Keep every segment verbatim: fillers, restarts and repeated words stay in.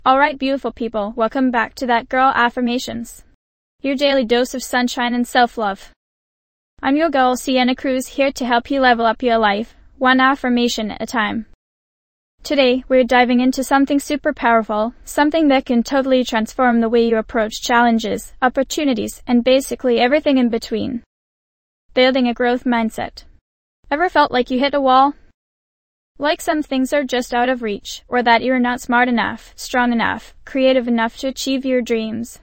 Alright, beautiful people, welcome back to That Girl Affirmations, your daily dose of sunshine and self-love. I'm your girl, Sienna Cruz, here to help you level up your life, one affirmation at a time. Today, we're diving into something super powerful, something that can totally transform the way you approach challenges, opportunities, and basically everything in between. Building a growth mindset. Ever felt like you hit a wall? Like some things are just out of reach, or that you're not smart enough, strong enough, creative enough to achieve your dreams.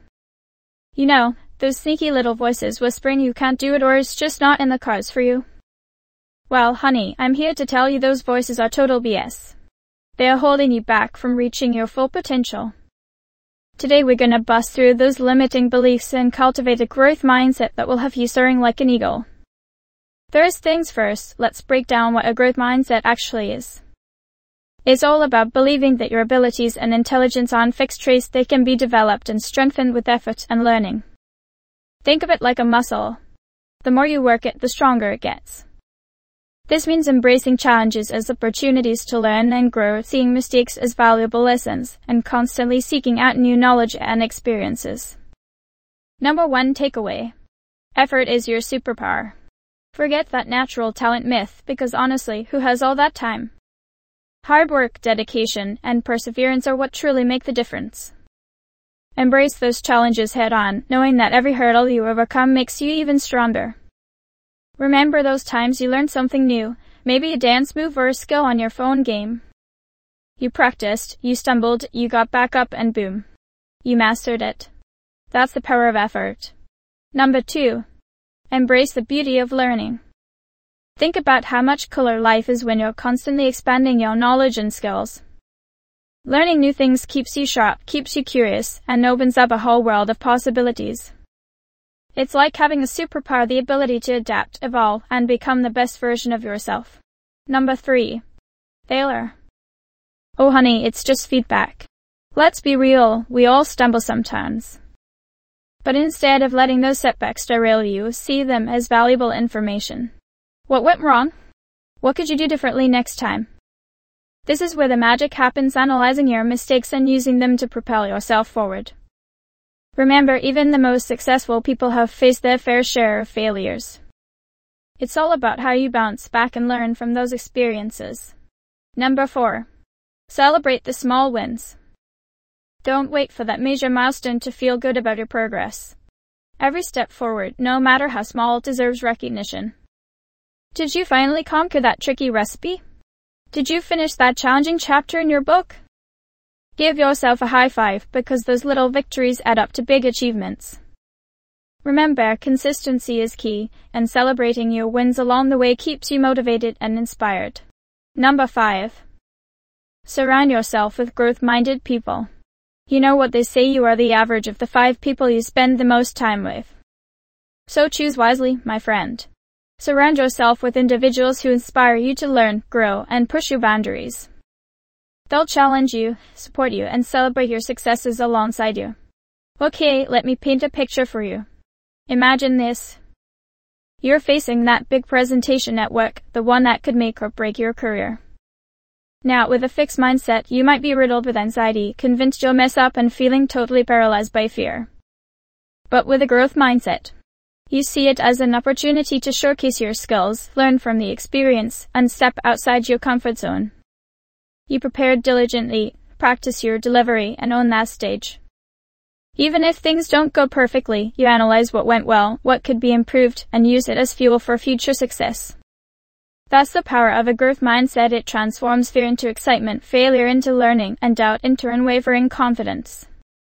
You know, those sneaky little voices whispering you can't do it or it's just not in the cards for you. Well, honey, I'm here to tell you those voices are total B S. They are holding you back from reaching your full potential. Today we're gonna bust through those limiting beliefs and cultivate a growth mindset that will have you soaring like an eagle. First things first, let's break down what a growth mindset actually is. It's all about believing that your abilities and intelligence aren't fixed traits. They can be developed and strengthened with effort and learning. Think of it like a muscle. The more you work it, the stronger it gets. This means embracing challenges as opportunities to learn and grow, seeing mistakes as valuable lessons, and constantly seeking out new knowledge and experiences. Number one takeaway. Effort is your superpower. Forget that natural talent myth, because honestly, who has all that time? Hard work, dedication, and perseverance are what truly make the difference. Embrace those challenges head on, knowing that every hurdle you overcome makes you even stronger. Remember those times you learned something new, maybe a dance move or a skill on your phone game. You practiced, you stumbled, you got back up, and boom. You mastered it. That's the power of effort. Number two. Embrace the beauty of learning. Think about how much cooler life is when you're constantly expanding your knowledge and skills. Learning new things keeps you sharp, keeps you curious, and opens up a whole world of possibilities. It's like having a superpower, the ability to adapt, evolve, and become the best version of yourself. Number three. Failure. Oh honey, it's just feedback. Let's be real, we all stumble sometimes. But instead of letting those setbacks derail you, see them as valuable information. What went wrong? What could you do differently next time? This is where the magic happens, analyzing your mistakes and using them to propel yourself forward. Remember, even the most successful people have faced their fair share of failures. It's all about how you bounce back and learn from those experiences. Number four. Celebrate the small wins. Don't wait for that major milestone to feel good about your progress. Every step forward, no matter how small, deserves recognition. Did you finally conquer that tricky recipe? Did you finish that challenging chapter in your book? Give yourself a high five, because those little victories add up to big achievements. Remember, consistency is key, and celebrating your wins along the way keeps you motivated and inspired. Number five. Surround yourself with growth-minded people. You know what they say, you are the average of the five people you spend the most time with. So choose wisely, my friend. Surround yourself with individuals who inspire you to learn, grow, and push your boundaries. They'll challenge you, support you, and celebrate your successes alongside you. Okay, let me paint a picture for you. Imagine this. You're facing that big presentation at work, the one that could make or break your career. Now, with a fixed mindset, you might be riddled with anxiety, convinced you'll mess up, and feeling totally paralyzed by fear. But with a growth mindset, you see it as an opportunity to showcase your skills, learn from the experience, and step outside your comfort zone. You prepare diligently, practice your delivery, and own that stage. Even if things don't go perfectly, you analyze what went well, what could be improved, and use it as fuel for future success. That's the power of a growth mindset. It transforms fear into excitement, failure into learning, and doubt into unwavering confidence.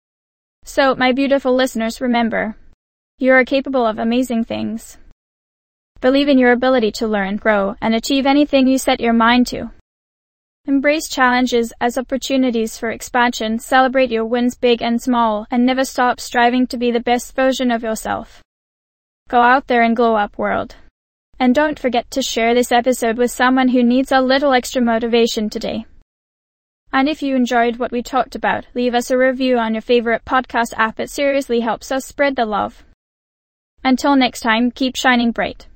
So, my beautiful listeners, remember, you are capable of amazing things. Believe in your ability to learn, grow, and achieve anything you set your mind to. Embrace challenges as opportunities for expansion, celebrate your wins big and small, and never stop striving to be the best version of yourself. Go out there and glow up, world. And don't forget to share this episode with someone who needs a little extra motivation today. And if you enjoyed what we talked about, leave us a review on your favorite podcast app. It seriously helps us spread the love. Until next time, keep shining bright.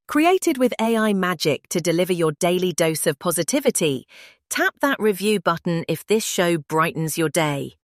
Created with A I magic to deliver your daily dose of positivity, tap that review button if this show brightens your day.